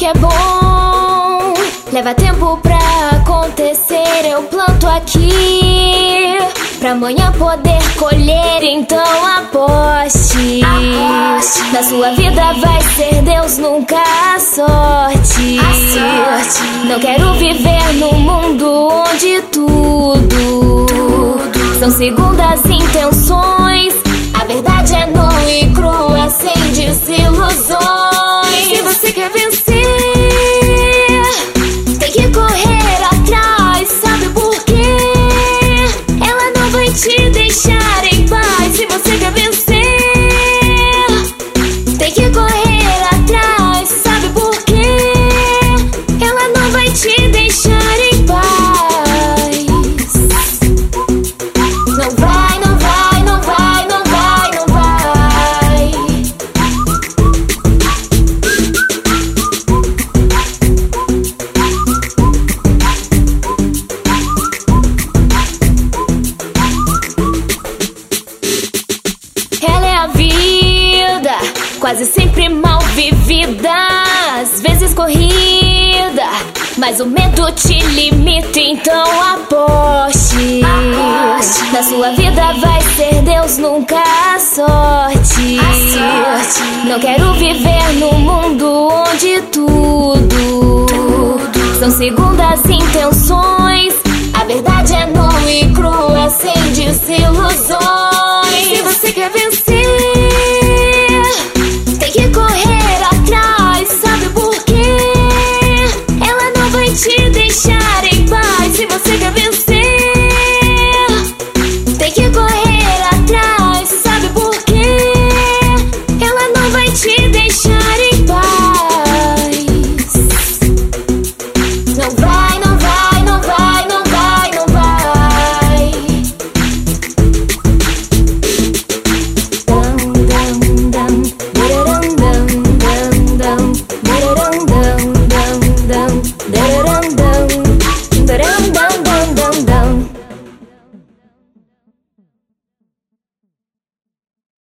que é bom leva tempo pra acontecer. Eu planto aqui pra amanhã poder colher. Então aposte, na sua vida vai ser Deus, nunca a sorte. Não quero viver num mundo onde tudo são segundas intenções. A verdade é nua e crua, sem desilusões. Se você quer vencer, tem que correr atrás. Sabe por quê? Ela não vai te deixar em paz. Se você quer vencer, tem que correr atrás. Sabe por quê? Ela não vai te deixar em paz. Não vai, não vai, não vai, não vai, não vai. Ela é a vida, quase sempre mal vivida, às vezes corrida, mas o medo te limita. Então aposte, na sua vida vai ser Deus, nunca a sorte. Não quero viver num mundo onde tudo são segundas intenções. A verdade é nua e crua, sem desilusões. Se você quer vencer,